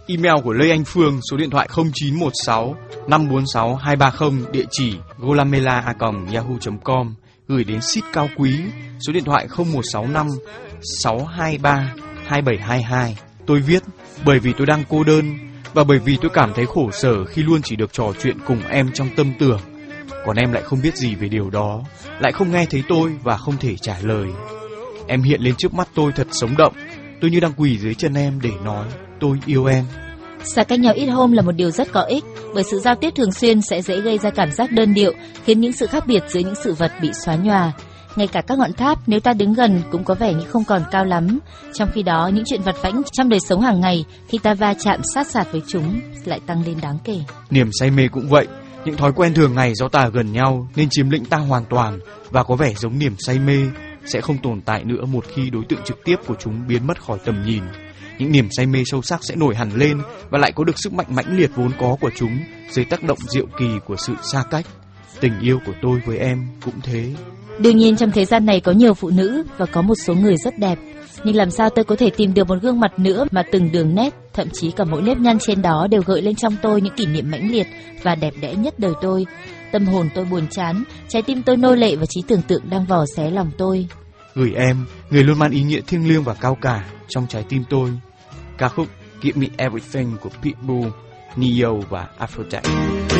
Email của Lê Anh Phương, số điện thoại 0916 546 230, địa chỉ golamela@yahoo.com. Gửi đến ship Cao Quý, số điện thoại 0165 623 2722. Tôi viết bởi vì tôi đang cô đơn và bởi vì tôi cảm thấy khổ sở khi luôn chỉ được trò chuyện cùng em trong tâm tưởng. Còn em lại không biết gì về điều đó, lại không nghe thấy tôi và không thể trả lời. Em hiện lên trước mắt tôi thật sống động. Tôi như đang quỳ dưới chân em để nói tôi yêu em. Xa cách nhau ít hôm là một điều rất có ích, bởi sự giao tiếp thường xuyên sẽ dễ gây ra cảm giác đơn điệu, khiến những sự khác biệt giữa những sự vật bị xóa nhòa. Ngay cả các ngọn tháp nếu ta đứng gần cũng có vẻ như không còn cao lắm. Trong khi đó, những chuyện vặt vãnh trong đời sống hàng ngày khi ta va chạm sát sạt với chúng lại tăng lên đáng kể. Niềm say mê cũng vậy. Những thói quen thường ngày do ta gần nhau nên chiếm lĩnh ta hoàn toàn và có vẻ giống niềm say mê sẽ không tồn tại nữa một khi đối tượng trực tiếp của chúng biến mất khỏi tầm nhìn. Những niềm say mê sâu sắc sẽ nổi hẳn lên và lại có được sức mạnh mãnh liệt vốn có của chúng dưới tác động diệu kỳ của sự xa cách. Tình yêu của tôi với em cũng thế. Đương nhiên trong thế gian này có nhiều phụ nữ và có một số người rất đẹp. Nhưng làm sao tôi có thể tìm được một gương mặt nữa mà từng đường nét, thậm chí cả mỗi nếp nhăn trên đó đều gợi lên trong tôi những kỷ niệm mãnh liệt và đẹp đẽ nhất đời tôi. Tâm hồn tôi buồn chán, trái tim tôi nô lệ và trí tưởng tượng đang vò xé lòng tôi. Gửi em, người luôn mang ý nghĩa thiêng liêng và cao cả trong trái tim tôi. Ca khúc Give Me Everything của Pitbull, Neo và Aphrodite.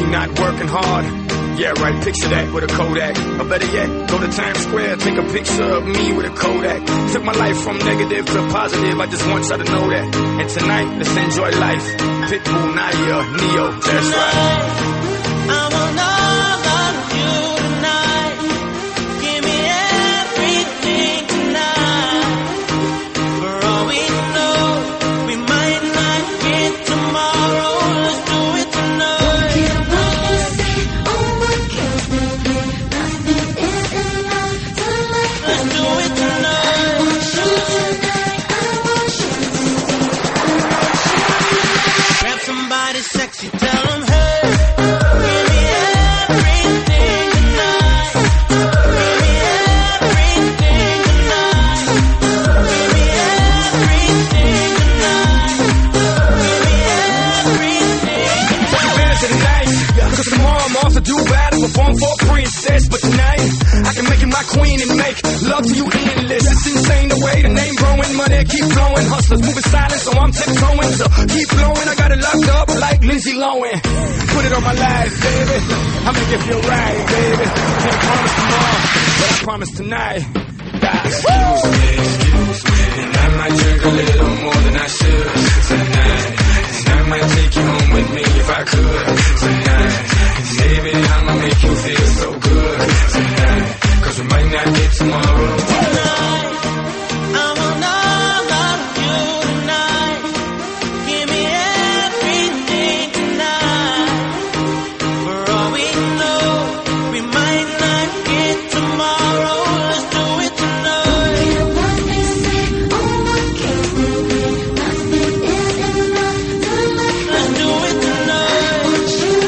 Yeah, right, picture that with a Kodak. Or better yet, go to Times Square, take a picture of me with a Kodak. Took my life from negative to positive, I just want y'all to know that. And tonight, let's enjoy life. Pitbull, Nadia, Neo, that's right. I want all of you tonight. Give me everything tonight. For all we know, we might not get tomorrow. Let's do it tonight. Somebody sexy, tell them, hey, give me everything tonight. Give me everything tonight. Give me everything tonight. Give me everything tonight. Tonight, cause tomorrow I'm off to do battle, perform for a princess. But tonight, I can make you my queen and make love to you endless. It's insane the way the name growing, money keep flowing. Hustlers moving silent, so I'm tiptoeing. So keep blowing, I got it locked up like Lindsay Lohan. Put it on my life, baby. I'll make it feel right, baby. Can't promise tomorrow, but I promise tonight. Excuse me, and I might drink a little more than I should tonight. And I might take you home with me if I could tonight. And baby, I'ma make you feel so good tonight. Cause we might not get tomorrow. Tonight, I want all of you tonight. Give me everything tonight. For all we know, we might not get tomorrow. Let's do it tonight. Let's do it tonight.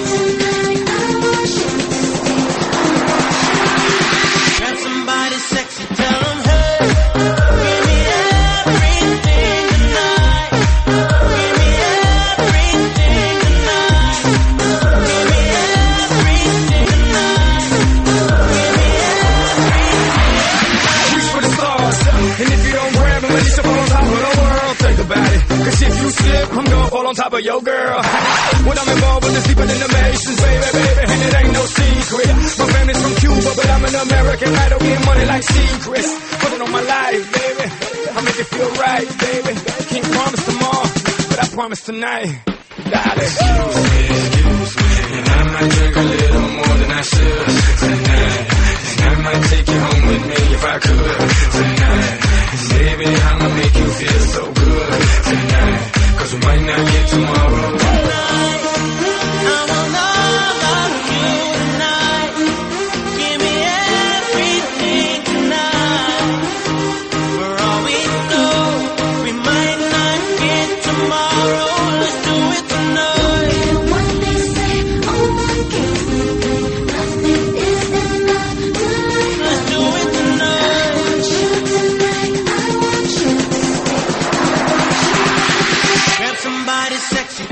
Grab somebody sexy, tell them, hey, give me everything tonight. Give me everything tonight. Give me everything tonight. Give me everything. Reach for the stars, and if you don't grab them, at least you fall on top of the world. Think about it, cause if you slip, I'm gonna fall on top of your girl. When I'm involved with this deeper than the Masons, baby, baby, and it ain't no secret. My family's from Cuba, but I'm an American idol, getting money like secrets. Put it on my life, baby, I'll make it feel right, baby. Can't promise tomorrow, but I promise tonight. Darling, excuse me, and I might drink a little more than I should tonight. And I might take you home with me if I could tonight. And baby, I'ma make you feel so good tonight. Cause we might not get tomorrow. Tonight, I want all of you tonight. Give me everything tonight. For all we know, we might not get tomorrow. Let's do it tonight. Let's do it tonight. Grab somebody. body's sexy